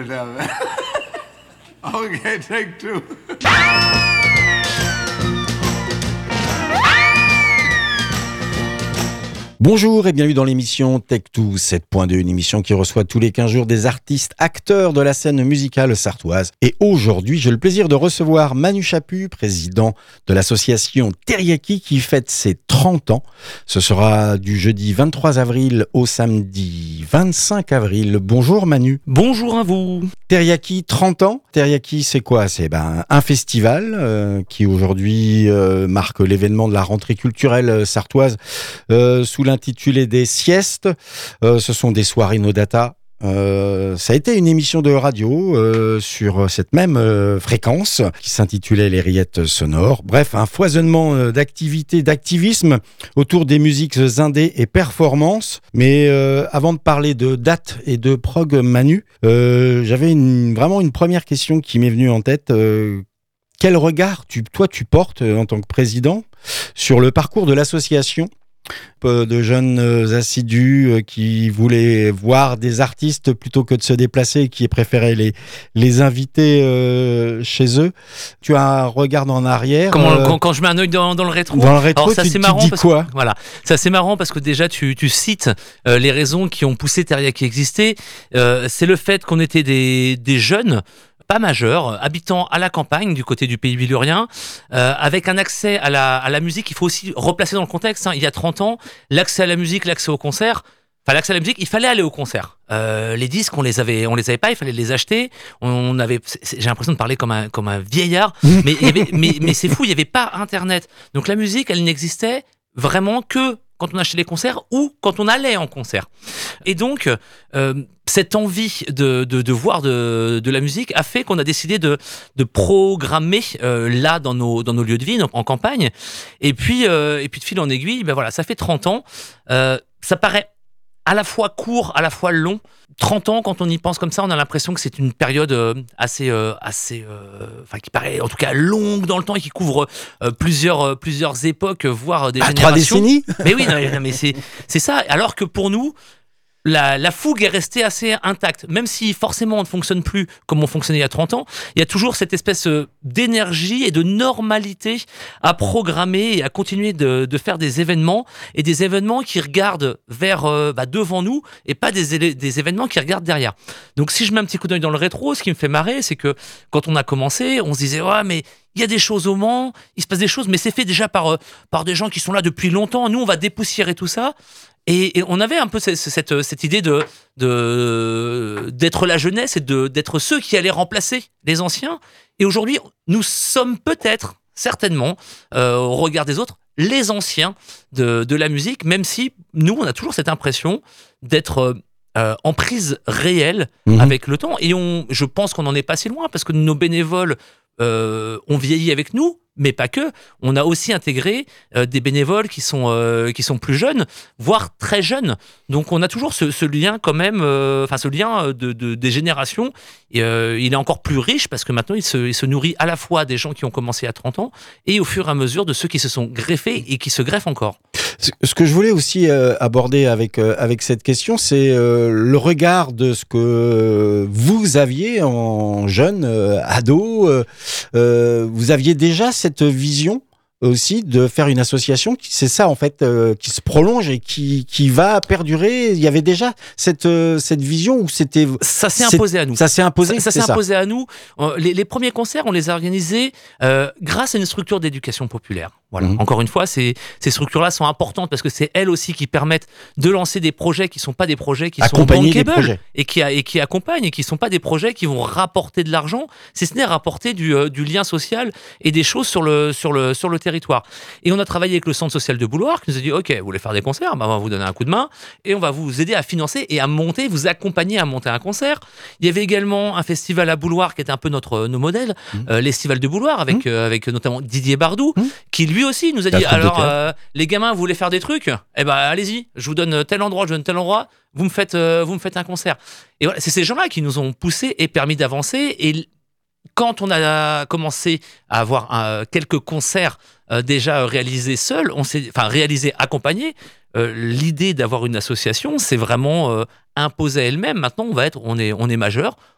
whatever. Okay, take two. Bonjour et bienvenue dans l'émission Tech2 7.2, une émission qui reçoit tous les 15 jours des artistes acteurs de la scène musicale sartoise. Et aujourd'hui, j'ai le plaisir de recevoir Manu Chaput, président de l'association Teriyaki qui fête ses 30 ans. Ce sera du jeudi 23 avril au samedi 25 avril. Bonjour Manu. Bonjour à vous. Teriyaki, 30 ans. Teriyaki, c'est quoi ? C'est un festival qui aujourd'hui marque l'événement de la rentrée culturelle sartoise sous l'intitulé des siestes. Ce sont des soirées no data. Ça a été une émission de radio sur cette même fréquence qui s'intitulait Les Rillettes Sonores. Bref, un foisonnement d'activités, d'activisme autour des musiques indé et performances. Mais avant de parler de date et de prog, Manu, j'avais vraiment une première question qui m'est venue en tête. Quel regard tu portes en tant que président sur le parcours de l'association ? De jeunes assidus qui voulaient voir des artistes plutôt que de se déplacer, qui préféraient les inviter chez eux. Tu as un regard en arrière. Quand je mets un œil dans le rétro. Dans le rétro, alors, ça, tu c'est marrant dis parce quoi ? Voilà, c'est assez marrant parce que déjà tu cites les raisons qui ont poussé Teriyaki à exister. C'est le fait qu'on était des jeunes pas majeurs, habitant à la campagne du côté du pays bilurien, avec un accès à la musique. Il faut aussi replacer dans le contexte. Il y a 30 ans, l'accès à la musique, l'accès au concert. Enfin, l'accès à la musique, il fallait aller au concert. Les disques, on les avait pas, il fallait les acheter. J'ai l'impression de parler comme un vieillard, mais c'est fou, il y avait pas Internet. Donc la musique, elle n'existait vraiment que quand on achetait les concerts ou quand on allait en concert. Et donc, cette envie de voir de la musique a fait qu'on a décidé de programmer là dans nos lieux de vie, en campagne. Et puis de fil en aiguille, ben voilà, ça fait 30 ans. Ça paraît à la fois court, à la fois long. 30 ans, quand on y pense comme ça, on a l'impression que c'est une période assez, qui paraît en tout cas longue dans le temps et qui couvre plusieurs époques, voire des générations. 3 décennies ? Mais oui, non, mais c'est ça. Alors que pour nous, la fougue est restée assez intacte. Même si forcément on ne fonctionne plus comme on fonctionnait il y a 30 ans, il y a toujours cette espèce d'énergie et de normalité à programmer et à continuer de faire des événements, et des événements qui regardent vers devant nous et pas des événements qui regardent derrière. Donc si je mets un petit coup d'œil dans le rétro, ce qui me fait marrer, c'est que quand on a commencé, on se disait « Ouais, mais il y a des choses au Mans, il se passe des choses, mais c'est fait déjà par des gens qui sont là depuis longtemps. Nous, on va dépoussiérer tout ça. » Et on avait un peu cette idée d'être la jeunesse et d'être ceux qui allaient remplacer les anciens. Et aujourd'hui, nous sommes peut-être, certainement, au regard des autres, les anciens de la musique, même si nous, on a toujours cette impression d'être en prise réelle avec le temps. Et je pense qu'on n'en est pas si loin, parce que nos bénévoles ont vieilli avec nous, mais pas que. On a aussi intégré des bénévoles qui sont plus jeunes, voire très jeunes. Donc on a toujours ce lien quand même, ce lien des générations. Et, il est encore plus riche parce que maintenant il se nourrit à la fois des gens qui ont commencé à 30 ans et au fur et à mesure de ceux qui se sont greffés et qui se greffent encore. Ce que je voulais aussi aborder avec cette question, c'est le regard de ce que vous aviez en jeune, ado. Vous aviez déjà cette vision aussi de faire une association c'est ça en fait qui se prolonge et qui va perdurer. Il y avait déjà cette vision où c'était ça s'est imposé à nous. Ça s'est imposé. Ça s'est imposé à nous. Les premiers concerts, on les a organisés grâce à une structure d'éducation populaire. Voilà. Encore une fois, ces structures-là sont importantes parce que c'est elles aussi qui permettent de lancer des projets qui sont pas des projets qui sont bankable et qui accompagnent, et qui sont pas des projets qui vont rapporter de l'argent, si ce n'est rapporter du lien social et des choses sur le territoire. Et on a travaillé avec le centre social de Bouloir qui nous a dit ok, vous voulez faire des concerts, on va vous donner un coup de main et on va vous aider à financer et à monter, vous accompagner à monter un concert. Il y avait également un festival à Bouloir qui était un peu nos modèles, l'Estival de Bouloir avec notamment Didier Bardou qui lui aussi nous a dit alors les gamins vous voulez faire des trucs, eh ben allez-y, je vous donne tel endroit, vous me faites un concert. Et voilà, c'est ces gens-là qui nous ont poussés et permis d'avancer. Et quand on a commencé à avoir quelques concerts déjà réalisés seuls, réalisés accompagnés, l'idée d'avoir une association, c'est vraiment imposée à elle-même. Maintenant, on est majeur,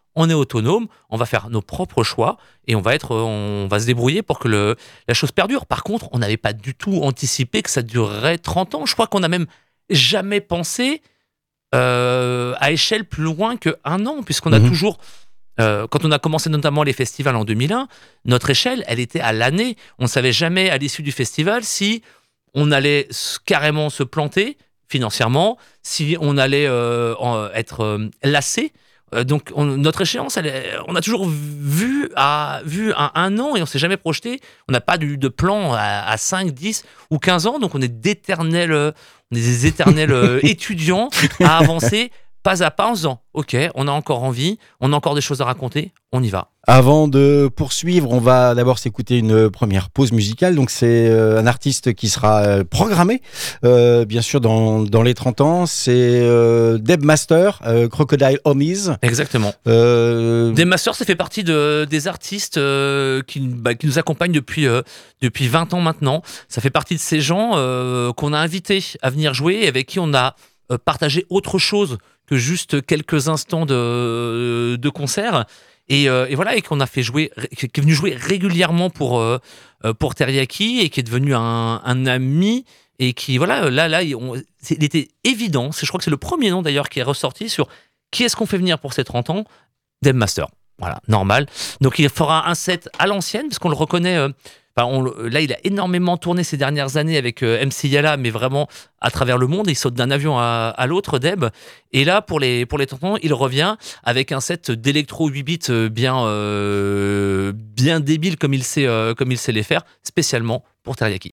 on est autonome, on va faire nos propres choix et on va se débrouiller pour que la chose perdure. Par contre, on n'avait pas du tout anticipé que ça durerait 30 ans. Je crois qu'on n'a même jamais pensé à échelle plus loin qu'1 an, puisqu'on a toujours, quand on a commencé notamment les festivals en 2001, notre échelle, elle était à l'année. On ne savait jamais à l'issue du festival si on allait carrément se planter financièrement, si on allait être lassé. Donc notre échéance, on a toujours vu à 1 an et on s'est jamais projeté. On n'a pas de plan à 5, 10 ou 15 ans. Donc on est des éternels étudiants à avancer pas à pas en se disant « Ok, on a encore envie, on a encore des choses à raconter, on y va ». Avant de poursuivre, on va d'abord s'écouter une première pause musicale. Donc c'est un artiste qui sera programmé, bien sûr, dans les 30 ans. C'est Deb Master, Crocodile Homies. Exactement. Deb Master, ça fait partie des artistes qui nous accompagnent depuis 20 ans maintenant. Ça fait partie de ces gens qu'on a invités à venir jouer et avec qui on a partagé autre chose que juste quelques instants de concert. Et voilà, et qu'on a fait jouer, qui est venu jouer régulièrement pour Teriyaki et qui est devenu un ami et qui, voilà, là, il était évident, je crois que c'est le premier nom d'ailleurs qui est ressorti sur qui est-ce qu'on fait venir pour ces 30 ans, Deb Master. Voilà, normal. Donc il fera un set à l'ancienne, parce qu'on le reconnaît. Là, il a énormément tourné ces dernières années avec MC Yala, mais vraiment à travers le monde. Il saute d'un avion à l'autre, Deb. Et là, pour les 30 ans, il revient avec un set d'électro 8 bits bien débile comme il sait les faire, spécialement pour Teriyaki.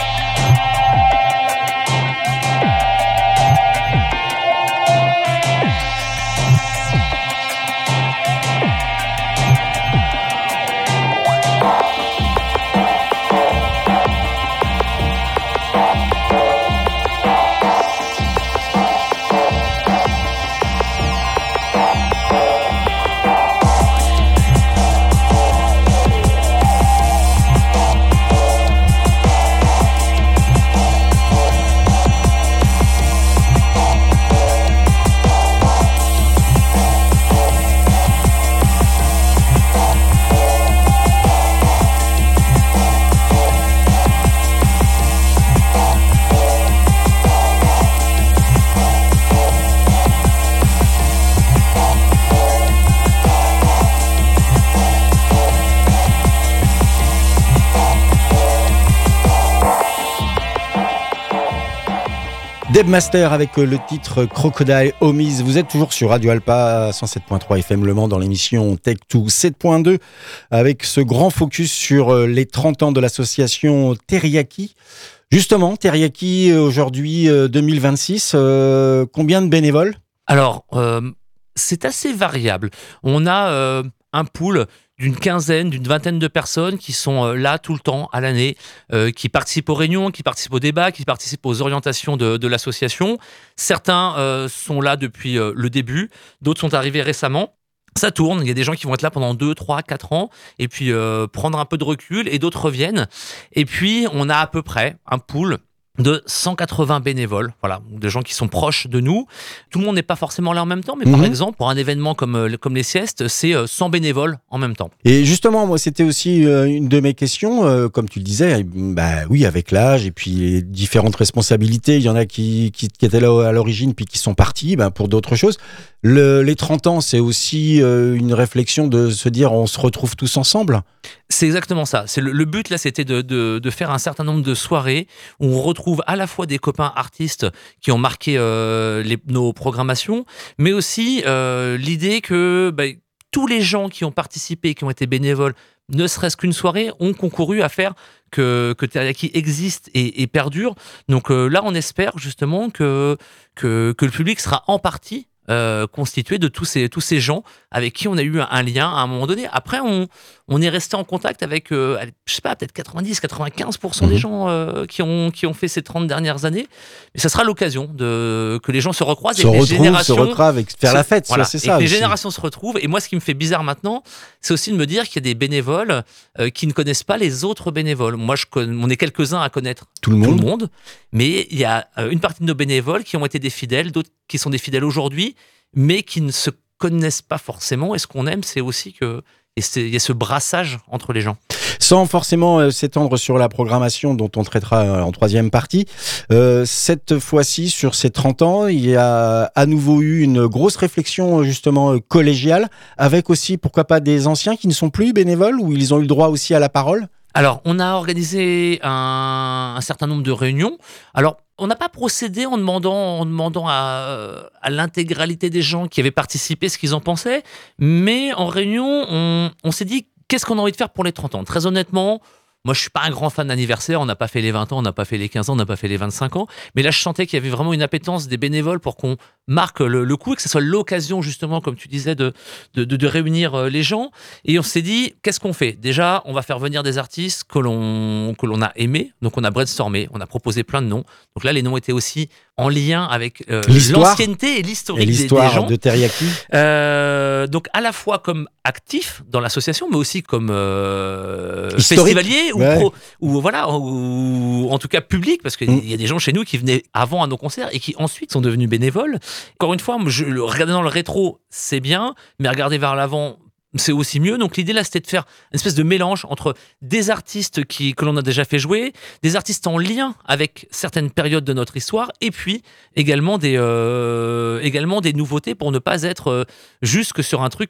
Deb Master avec le titre Crocodile Homies. Vous êtes toujours sur Radio Alpa 107.3 FM Le Mans dans l'émission Tech2 7.2 avec ce grand focus sur les 30 ans de l'association Teriyaki. Justement, Teriyaki aujourd'hui 2026, combien de bénévoles ? Alors, c'est assez variable. On a un pool d'une quinzaine, d'une vingtaine de personnes qui sont là tout le temps, à l'année, qui participent aux réunions, qui participent aux débats, qui participent aux orientations de l'association. Certains sont là depuis le début, d'autres sont arrivés récemment. Ça tourne, il y a des gens qui vont être là pendant 2, 3, 4 ans, et puis prendre un peu de recul, et d'autres reviennent. Et puis, on a à peu près un pool de 180 bénévoles, voilà, des gens qui sont proches de nous. Tout le monde n'est pas forcément là en même temps, mais par exemple, pour un événement comme les siestes, c'est 100 bénévoles en même temps. Et justement, moi, c'était aussi une de mes questions, comme tu le disais, oui, avec l'âge et puis les différentes responsabilités, il y en a qui étaient là à l'origine puis qui sont partis pour d'autres choses. Les 30 ans, c'est aussi une réflexion de se dire on se retrouve tous ensemble. C'est exactement ça. C'est le but là, c'était de faire un certain nombre de soirées où on retrouve à la fois des copains artistes qui ont marqué nos programmations, mais aussi l'idée que tous les gens qui ont participé, qui ont été bénévoles, ne serait-ce qu'une soirée, ont concouru à faire que Teriyaki existe et perdure. Donc là, on espère justement que le public sera en partie constitué de tous ces gens avec qui on a eu un lien à un moment donné. Après, on est resté en contact avec, je sais pas, peut-être 90-95% des gens qui ont fait ces 30 dernières années. Mais ça sera l'occasion que les gens se recroisent et que les générations se retrouvent, faire la fête. Voilà, c'est et ça. que les aussi. générations se retrouvent. Et moi, ce qui me fait bizarre maintenant, c'est aussi de me dire qu'il y a des bénévoles qui ne connaissent pas les autres bénévoles. Moi, on est quelques-uns à connaître tout le monde. Mais il y a une partie de nos bénévoles qui ont été des fidèles, d'autres qui sont des fidèles aujourd'hui, mais qui ne se connaissent pas forcément. Et ce qu'on aime, c'est aussi que il y a ce brassage entre les gens. Sans forcément s'étendre sur la programmation dont on traitera en troisième partie, cette fois-ci, sur ces 30 ans, il y a à nouveau eu une grosse réflexion justement collégiale, avec aussi, pourquoi pas, des anciens qui ne sont plus bénévoles, où ils ont eu le droit aussi à la parole. Alors, on a organisé un certain nombre de réunions. Alors, on n'a pas procédé en demandant à l'intégralité des gens qui avaient participé ce qu'ils en pensaient, mais en réunion, on s'est dit qu'est-ce qu'on a envie de faire pour les 30 ans. Très honnêtement, moi, je suis pas un grand fan d'anniversaire. On n'a pas fait les 20 ans, on n'a pas fait les 15 ans, on n'a pas fait les 25 ans. Mais là, je sentais qu'il y avait vraiment une appétence des bénévoles pour qu'on marque le coup et que ce soit l'occasion, justement, comme tu disais, de réunir les gens. Et on s'est dit, qu'est-ce qu'on fait ? Déjà, on va faire venir des artistes que l'on a aimés. Donc, on a brainstormé, on a proposé plein de noms. Donc là, les noms étaient aussi en lien avec l'ancienneté et l'historique des gens. De Teriyaki. Donc, à la fois comme actif dans l'association, mais aussi comme festivalier ou en tout cas public, parce qu'il y a des gens chez nous qui venaient avant à nos concerts et qui ensuite sont devenus bénévoles. Encore une fois, regarder dans le rétro, c'est bien, mais regarder vers l'avant, c'est aussi mieux. Donc l'idée là, c'était de faire une espèce de mélange entre des artistes que l'on a déjà fait jouer, des artistes en lien avec certaines périodes de notre histoire, et puis également des nouveautés pour ne pas être juste que sur un truc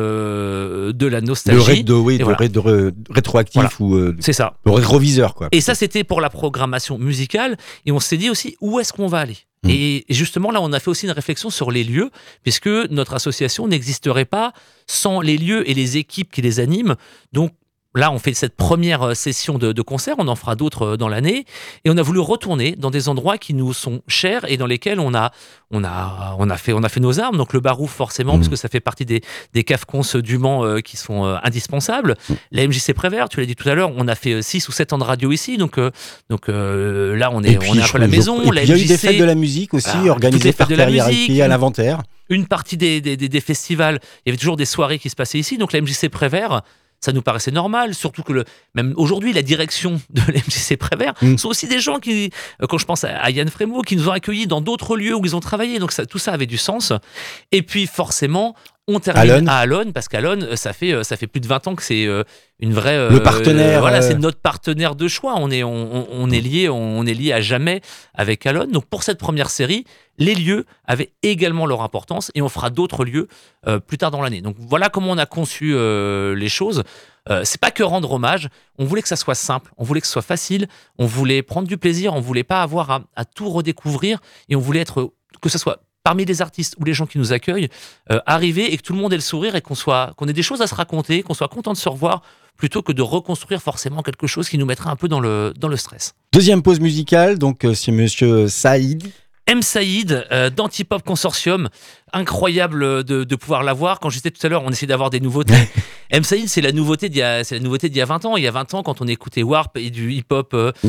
de la nostalgie. Le rétroactif, voilà. Ou c'est ça. Le rétroviseur, quoi. Et ça, c'était pour la programmation musicale. Et on s'est dit aussi où est-ce qu'on va aller. Et justement, là, on a fait aussi une réflexion sur les lieux, puisque notre association n'existerait pas sans les lieux et les équipes qui les animent. Donc, là, on fait cette première session de concert, on en fera d'autres dans l'année, et on a voulu retourner dans des endroits qui nous sont chers et dans lesquels on a fait nos armes. Donc le Barouf, forcément, parce que ça fait partie des CAFCONS du Mans qui sont indispensables. La MJC Prévert, tu l'as dit tout à l'heure, on a fait 6 ou 7 ans de radio ici, donc là, on est un peu à la maison. Il y a eu des fêtes de la musique aussi, organisées par Teriyaki à l'Inventaire. Une partie des festivals, il y avait toujours des soirées qui se passaient ici, donc la MJC Prévert, ça nous paraissait normal, surtout que même aujourd'hui, la direction de l'MJC Prévert sont aussi des gens qui, quand je pense à Yann Frémaux, qui nous ont accueillis dans d'autres lieux où ils ont travaillé, donc tout ça avait du sens. Et puis forcément, on termine à Allonne, parce qu'Allonne, ça fait plus de 20 ans que c'est une vraie... le partenaire. Voilà, c'est notre partenaire de choix. On est lié à jamais avec Allonne. Donc pour cette première série, les lieux avaient également leur importance et on fera d'autres lieux plus tard dans l'année. Donc voilà comment on a conçu les choses. C'est pas que rendre hommage, on voulait que ça soit simple, on voulait que ce soit facile, on voulait prendre du plaisir, on voulait pas avoir à tout redécouvrir et on voulait que ce soit parmi les artistes ou les gens qui nous accueillent, arriver et que tout le monde ait le sourire et qu'on ait des choses à se raconter, qu'on soit content de se revoir, plutôt que de reconstruire forcément quelque chose qui nous mettrait un peu dans le stress. Deuxième pause musicale, donc c'est Monsieur Saïd. M. Saïd d'Antipop Consortium, incroyable de pouvoir l'avoir. Quand j'étais tout à l'heure, on essayait d'avoir des nouveautés. M. Saïd, c'est la nouveauté d'il y a 20 ans. Il y a 20 ans, quand on écoutait Warp et du hip-hop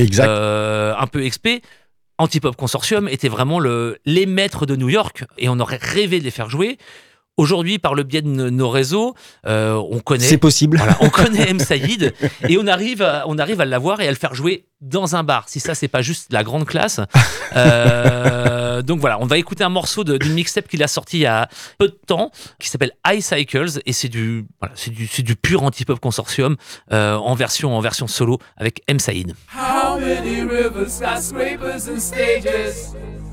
un peu XP, Antipop Consortium était vraiment les maîtres de New York et on aurait rêvé de les faire jouer. Aujourd'hui, par le biais de nos réseaux, on connaît. C'est possible. Voilà, on connaît M. Saïd et on arrive à l'avoir et à le faire jouer dans un bar. Si ça, c'est pas juste la grande classe. Donc voilà, on va écouter un morceau d'une mixtape qu'il a sorti il y a peu de temps, qui s'appelle High Cycles et c'est du pur Antipop Consortium en version solo avec M. Saïd. How many rivers, skyscrapers and stages?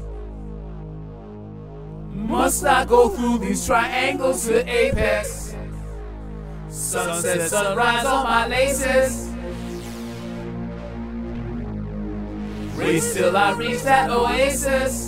Must I go through these triangles to apex? Sunset, sunrise on my laces. Race till I reach that oasis.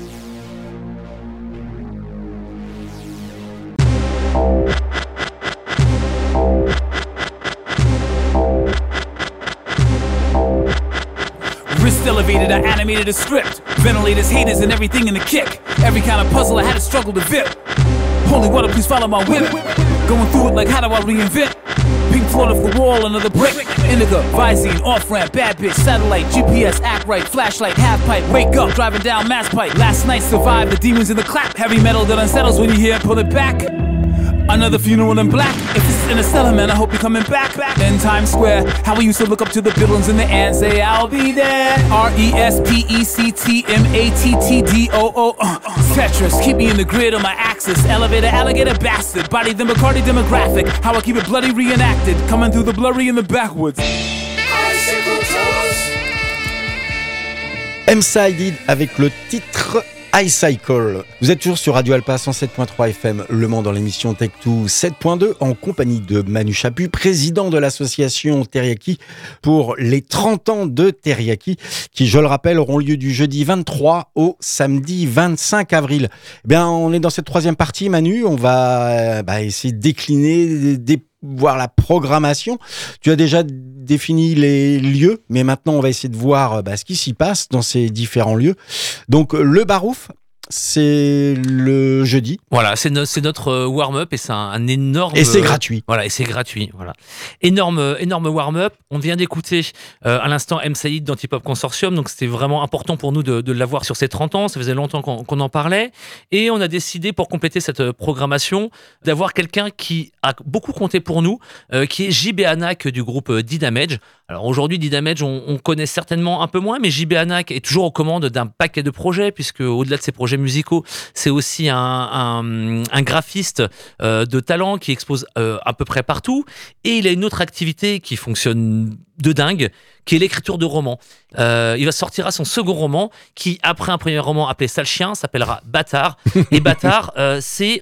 Wrist elevated, I animated a script. Ventilators, haters, and everything in the kick. Every kind of puzzle I had to struggle to fit. Holy water, please follow my whip. Going through it like how do I reinvent? Pink float off the wall, another brick. Indica, Visine, off-ramp, bad bitch, satellite, GPS, act right, flashlight, half pipe. Wake up, driving down Mass Pike. Last night survived the demons in the clap. Heavy metal that unsettles when you hear it, pull it back. Another funeral in black. If this is Interstellar, man, I hope you're coming back. In Times Square, how we used to look up to the buildings and the ants say, I'll be there. RESPECTMATTDOO. Tetris, keep me in the grid on my axis. Elevator, alligator, bastard. Body, the McCarty demographic. How I keep it bloody reenacted. Coming through the blurry and the backwoods. M-Sided avec le titre iCycle. Vous êtes toujours sur Radio Alpa 107.3 FM Le Mans dans l'émission Tech2 7.2 en compagnie de Manu Chaput, président de l'association Teriyaki pour les 30 ans de Teriyaki qui, je le rappelle, auront lieu du jeudi 23 au samedi 25 avril. Eh bien, on est dans cette troisième partie, Manu. On va essayer de décliner, voir la programmation. Tu as déjà défini les lieux, mais maintenant on va essayer de voir ce qui s'y passe dans ces différents lieux. Donc le Barouf, c'est le jeudi. Voilà, c'est notre warm-up et c'est un énorme... Et c'est gratuit. Voilà, et c'est gratuit. Voilà. Énorme warm-up. On vient d'écouter à l'instant M. Saïd d'Antipop Consortium, donc c'était vraiment important pour nous de l'avoir sur ces 30 ans. Ça faisait longtemps qu'on en parlait. Et on a décidé, pour compléter cette programmation, d'avoir quelqu'un qui a beaucoup compté pour nous, qui est JB Anak du groupe D-Damage. Alors aujourd'hui, D-Damage, on connaît certainement un peu moins, mais JB Anak est toujours aux commandes d'un paquet de projets, puisque au-delà de ses projets musicaux, c'est aussi un graphiste de talent qui expose à peu près partout. Et il a une autre activité qui fonctionne de dingue, qui est l'écriture de romans. Il sortira son second roman, qui, après un premier roman appelé Sale Chien, s'appellera Bâtard. Et Bâtard, c'est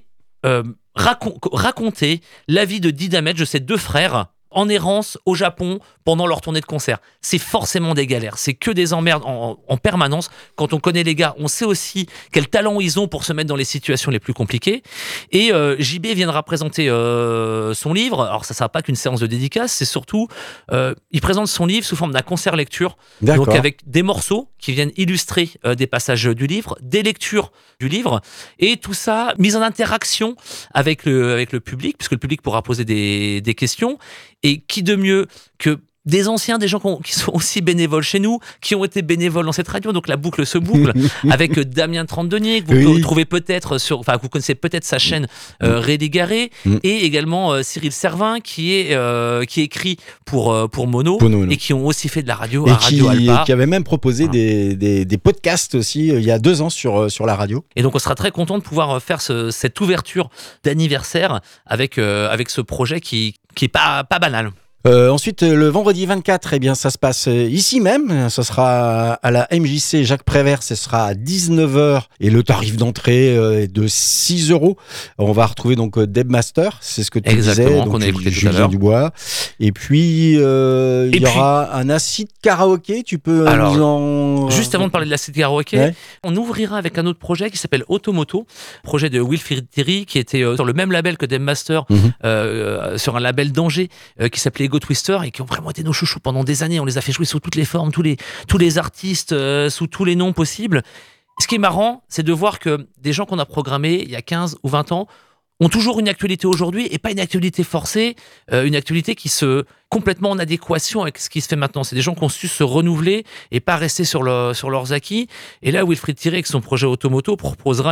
raconter la vie de D-Damage, de ses deux frères, en errance au Japon pendant leur tournée de concert. C'est forcément des galères, c'est que des emmerdes en permanence. Quand on connaît les gars, on sait aussi quel talent ils ont pour se mettre dans les situations les plus compliquées. Et JB viendra présenter son livre. Alors ça ne sera pas qu'une séance de dédicace, c'est surtout, il présente son livre sous forme d'un concert lecture, donc avec des morceaux qui viennent illustrer des passages du livre, des lectures du livre, et tout ça mis en interaction avec le public, puisque le public pourra poser des questions. Et qui de mieux que des anciens, des gens qui sont aussi bénévoles chez nous, qui ont été bénévoles dans cette radio, donc la boucle se boucle, avec Damien Trente-Denier, que vous trouvez peut-être que vous connaissez peut-être sa chaîne Rédigaré, et également Cyril Servin, qui écrit pour Mono, et qui ont aussi fait de la radio à Radio Alpa. Et qui avait même proposé des podcasts aussi il y a 2 ans sur la radio. Et donc on sera très content de pouvoir faire cette ouverture d'anniversaire avec ce projet qui est pas banal. Ensuite, le vendredi 24, eh bien, ça se passe ici même. Ça sera à la MJC Jacques Prévert. Ce sera à 19h et le tarif d'entrée est de 6 €. On va retrouver donc Debmaster, c'est ce que tu disais. Donc, qu'on a écouté tout à Julien l'heure. Dubois. Et puis, il y aura un acide karaoké. Tu peux nous en... Juste avant de parler de l'acide karaoké, on ouvrira avec un autre projet qui s'appelle Automoto, projet de Wilfried Thierry, qui était sur le même label que Debmaster, sur un label d'Angers qui s'appelait Ego Twister, et qui ont vraiment été nos chouchous pendant des années. On les a fait jouer sous toutes les formes, tous les artistes, sous tous les noms possibles. Ce qui est marrant, c'est de voir que des gens qu'on a programmés il y a 15 ou 20 ans ont toujours une actualité aujourd'hui, et pas une actualité forcée, une actualité qui se complètement en adéquation avec ce qui se fait maintenant. C'est des gens qui ont su se renouveler et pas rester sur leurs acquis. Et là, Wilfried Thierry, avec son projet Automoto, proposera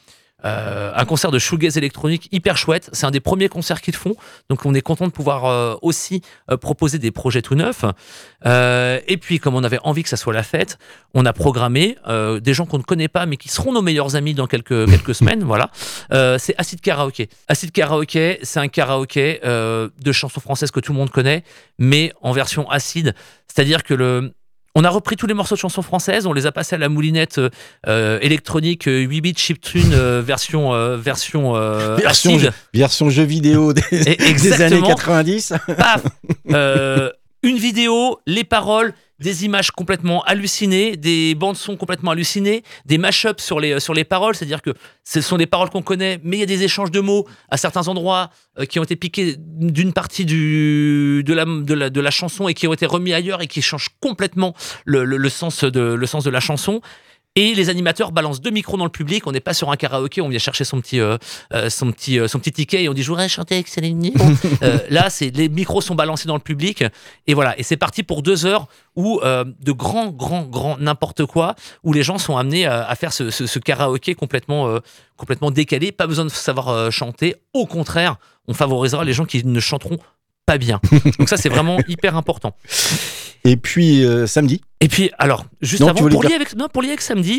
un concert de shoegaze électronique hyper chouette. C'est un des premiers concerts qu'ils font, donc on est content de pouvoir aussi proposer des projets tout neufs. Et puis, comme on avait envie que ça soit la fête, on a programmé des gens qu'on ne connaît pas, mais qui seront nos meilleurs amis dans quelques semaines. Voilà. C'est Acid Karaoké. Acid Karaoké, c'est un karaoké de chansons françaises que tout le monde connaît, mais en version acide. C'est-à-dire que on a repris tous les morceaux de chansons françaises, on les a passés à la moulinette électronique 8 bits chiptune version acide. Version jeu vidéo des années 90. Paf, une vidéo, les paroles, des images complètement hallucinées, des bandes son complètement hallucinées, des mash-ups sur les paroles, c'est-à-dire que ce sont des paroles qu'on connaît, mais il y a des échanges de mots à certains endroits qui ont été piqués d'une partie de la chanson et qui ont été remis ailleurs et qui changent complètement le sens de la chanson. Et les animateurs balancent 2 micros dans le public. On n'est pas sur un karaoké, on vient chercher son petit ticket et on dit je voudrais chanter avec Céline Dion. Là, les micros sont balancés dans le public et voilà. Et c'est parti pour 2 heures où de grand n'importe quoi, où les gens sont amenés à faire ce karaoké complètement décalé. Pas besoin de savoir chanter. Au contraire, on favorisera les gens qui ne chanteront pas bien. Donc ça, c'est vraiment hyper important. Et puis samedi. Et puis, alors, juste Non, avant, pour lier avec samedi,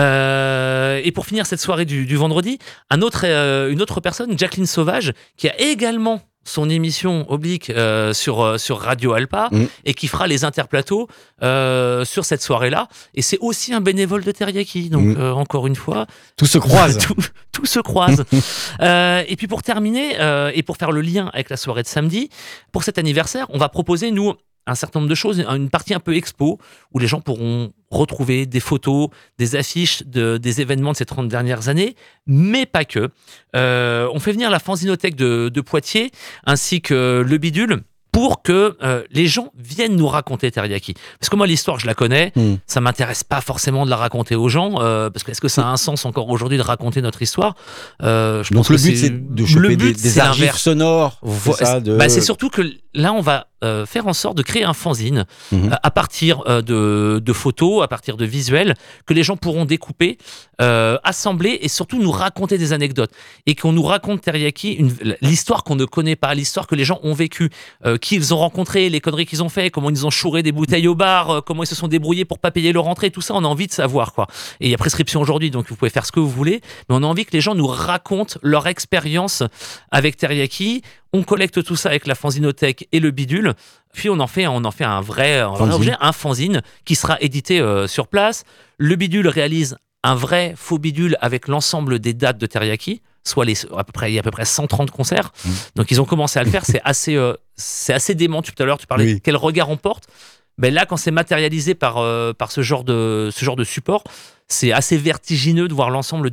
et pour finir cette soirée du vendredi, une autre personne, Jacqueline Sauvage, qui a également son émission oblique sur Radio Alpa et qui fera les interplateaux sur cette soirée-là. Et c'est aussi un bénévole de Teriyaki. Donc, encore une fois... Tout se croise. tout se croise. Et puis, pour terminer, et pour faire le lien avec la soirée de samedi, pour cet anniversaire, on va proposer, nous, un certain nombre de choses, une partie un peu expo, où les gens pourront retrouver des photos, des affiches des événements de ces 30 dernières années, mais pas que. On fait venir la Fanzinothèque de Poitiers, ainsi que le Bidule, pour que les gens viennent nous raconter Teriyaki. Parce que moi, l'histoire, je la connais, ça m'intéresse pas forcément de la raconter aux gens, parce que est-ce que ça a un sens encore aujourd'hui de raconter notre histoire Donc le but, c'est de choper des archives sonores. C'est surtout que là, on va faire en sorte de créer un fanzine à partir de photos, à partir de visuels, que les gens pourront découper, assembler et surtout nous raconter des anecdotes. Et qu'on nous raconte Teriyaki, l'histoire qu'on ne connaît pas, l'histoire que les gens ont vécue, qui ils ont rencontré, les conneries qu'ils ont fait, comment ils ont chouré des bouteilles au bar, comment ils se sont débrouillés pour pas payer leur entrée, tout ça, on a envie de savoir, quoi. Et il y a prescription aujourd'hui, donc vous pouvez faire ce que vous voulez, mais on a envie que les gens nous racontent leur expérience avec Teriyaki. On collecte tout ça avec la Fanzinothèque et le Bidule, puis on en fait un vrai objet, un fanzine qui sera édité sur place. Le Bidule réalise un vrai faux bidule avec l'ensemble des dates de Teriyaki, soit il y a à peu près 130 concerts. Donc ils ont commencé à le faire, c'est assez dément. Tout à l'heure, tu parlais de quel regard on porte. Ben là, quand c'est matérialisé par ce genre de support, c'est assez vertigineux de voir l'ensemble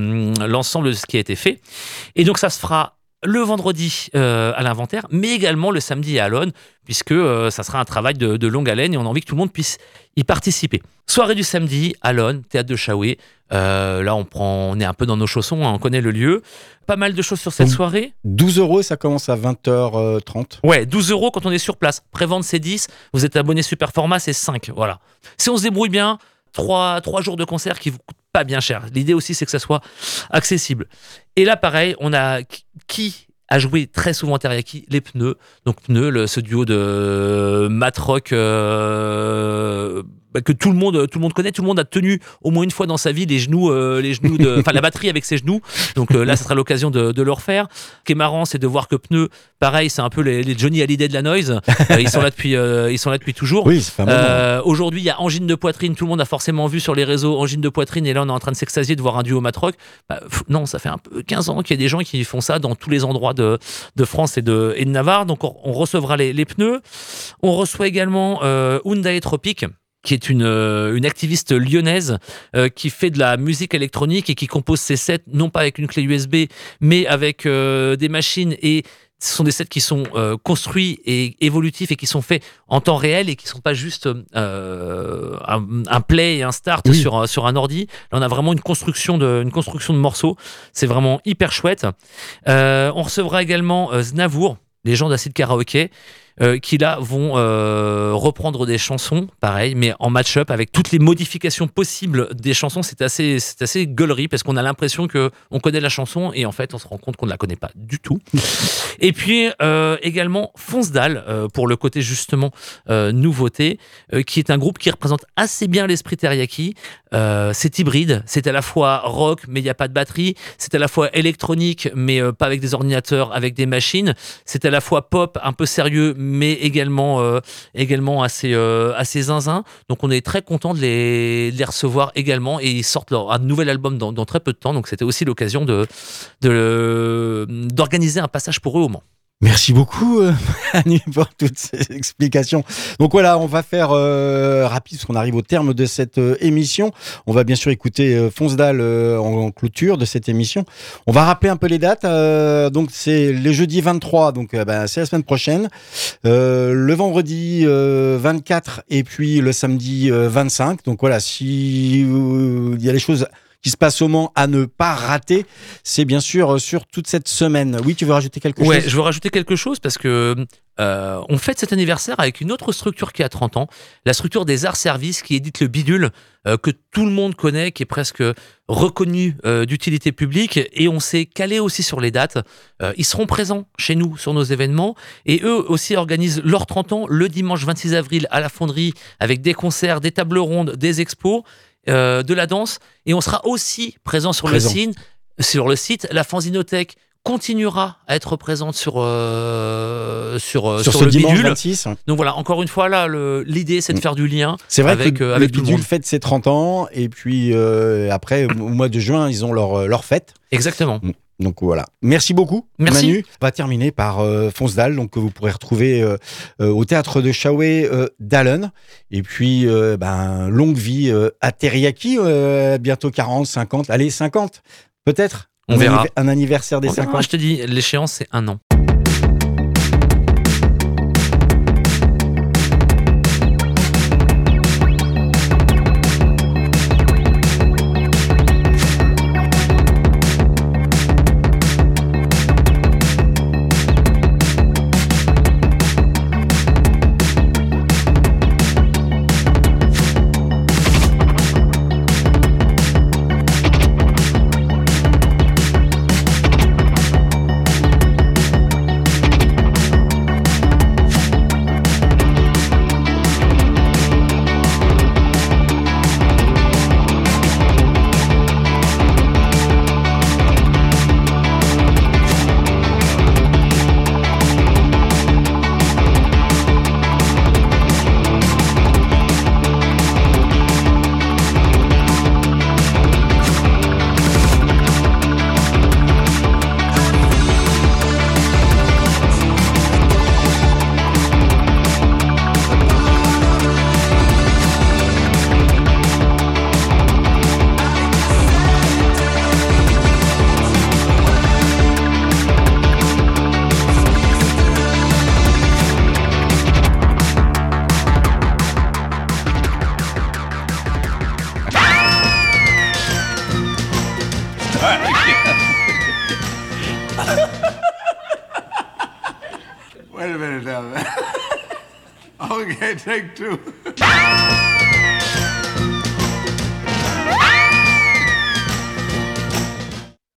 de ce qui a été fait. Et donc ça se fera le vendredi à l'Inventaire, mais également le samedi à Alonne, puisque ça sera un travail de longue haleine et on a envie que tout le monde puisse y participer. Soirée du samedi, Alonne, théâtre de Chaoué. Là, on est un peu dans nos chaussons, on connaît le lieu. Pas mal de choses sur cette soirée. 12 € et ça commence à 20h30. Ouais, 12 € quand on est sur place. Prévente, c'est 10. Vous êtes abonné super format, c'est 5. Voilà. Si on se débrouille bien, 3 jours de concert qui vous coûtent pas bien cher. L'idée aussi, c'est que ça soit accessible. Et là, pareil, on a qui a joué très souvent à Teriyaki, les Pneus. Donc Pneus, ce duo de mat rock que tout le monde connaît. Tout le monde a tenu au moins une fois dans sa vie les genoux la batterie avec ses genoux. Donc là, ça sera l'occasion de le refaire. Ce qui est marrant, c'est de voir que Pneus, pareil, c'est un peu les Johnny Hallyday de la noise. Ils sont là depuis toujours. Oui, ça fait un moment. Aujourd'hui, il y a Angine de Poitrine. Tout le monde a forcément vu sur les réseaux Angine de Poitrine. Et là, on est en train de s'extasier de voir un duo mat rock. Non, ça fait un peu 15 ans qu'il y a des gens qui font ça dans tous les endroits de France et de Navarre. Donc, on recevra les Pneus. On reçoit également Hyundai Tropic, qui est une activiste lyonnaise qui fait de la musique électronique et qui compose ses sets non pas avec une clé USB mais avec des machines, et ce sont des sets qui sont construits et évolutifs et qui sont faits en temps réel et qui ne sont pas juste un play et un start sur un ordi. Là, on a vraiment une construction de morceaux. C'est vraiment hyper chouette. On recevra également Znavour, les gens d'Acid Karaoké, qui là vont reprendre des chansons, pareil, mais en match-up avec toutes les modifications possibles des chansons. C'est assez gueulerie parce qu'on a l'impression qu'on connaît la chanson et en fait on se rend compte qu'on ne la connaît pas du tout. Et puis également Fonsdal pour le côté justement nouveauté, qui est un groupe qui représente assez bien l'esprit Teriyaki. C'est hybride, c'est à la fois rock mais il n'y a pas de batterie, c'est à la fois électronique mais pas avec des ordinateurs, avec des machines, c'est à la fois pop un peu sérieux mais également assez zinzin. Donc on est très content de les recevoir également, et ils sortent un nouvel album dans très peu de temps. Donc c'était aussi l'occasion d'organiser un passage pour eux au Mans. Merci beaucoup, Manu, pour toutes ces explications. Donc voilà, on va faire rapide parce qu'on arrive au terme de cette émission. On va bien sûr écouter Fonsdal en clôture de cette émission. On va rappeler un peu les dates. Donc c'est les jeudis 23, donc c'est la semaine prochaine. Le vendredi 24 et puis le samedi 25. Donc voilà, si il y a des choses qui se passe au Mans à ne pas rater, c'est bien sûr sur toute cette semaine. Oui, tu veux rajouter quelque chose ? Ouais, je veux rajouter quelque chose parce que on fête cet anniversaire avec une autre structure qui a 30 ans, la structure des Arts Services qui édite le Bidule, que tout le monde connaît, qui est presque reconnu d'utilité publique, et on s'est calé aussi sur les dates. Ils seront présents chez nous sur nos événements, et eux aussi organisent leurs 30 ans le dimanche 26 avril à la Fonderie avec des concerts, des tables rondes, des expos, de la danse, et on sera aussi présent sur le site. La Fanzinothèque continuera à être présente sur ce le dimanche Bidule. 26. Donc voilà, encore une fois, là, l'idée, c'est de faire du lien. C'est vrai avec, que le avec tout le Bidule monde. fête ses 30 ans, et puis après, au mois de juin, ils ont leur fête. Exactement. Donc voilà. Merci beaucoup, Merci. Manu. On va terminer par Fonsdal, donc que vous pourrez retrouver au théâtre de Chaoué d'Allen. Et puis, longue vie à Teriyaki, bientôt 40, 50, allez, 50, peut-être. On verra. Un anniversaire des On verra, 50. je te dis, l'échéance, c'est 1 an. Wait a minute now. Okay, take 2.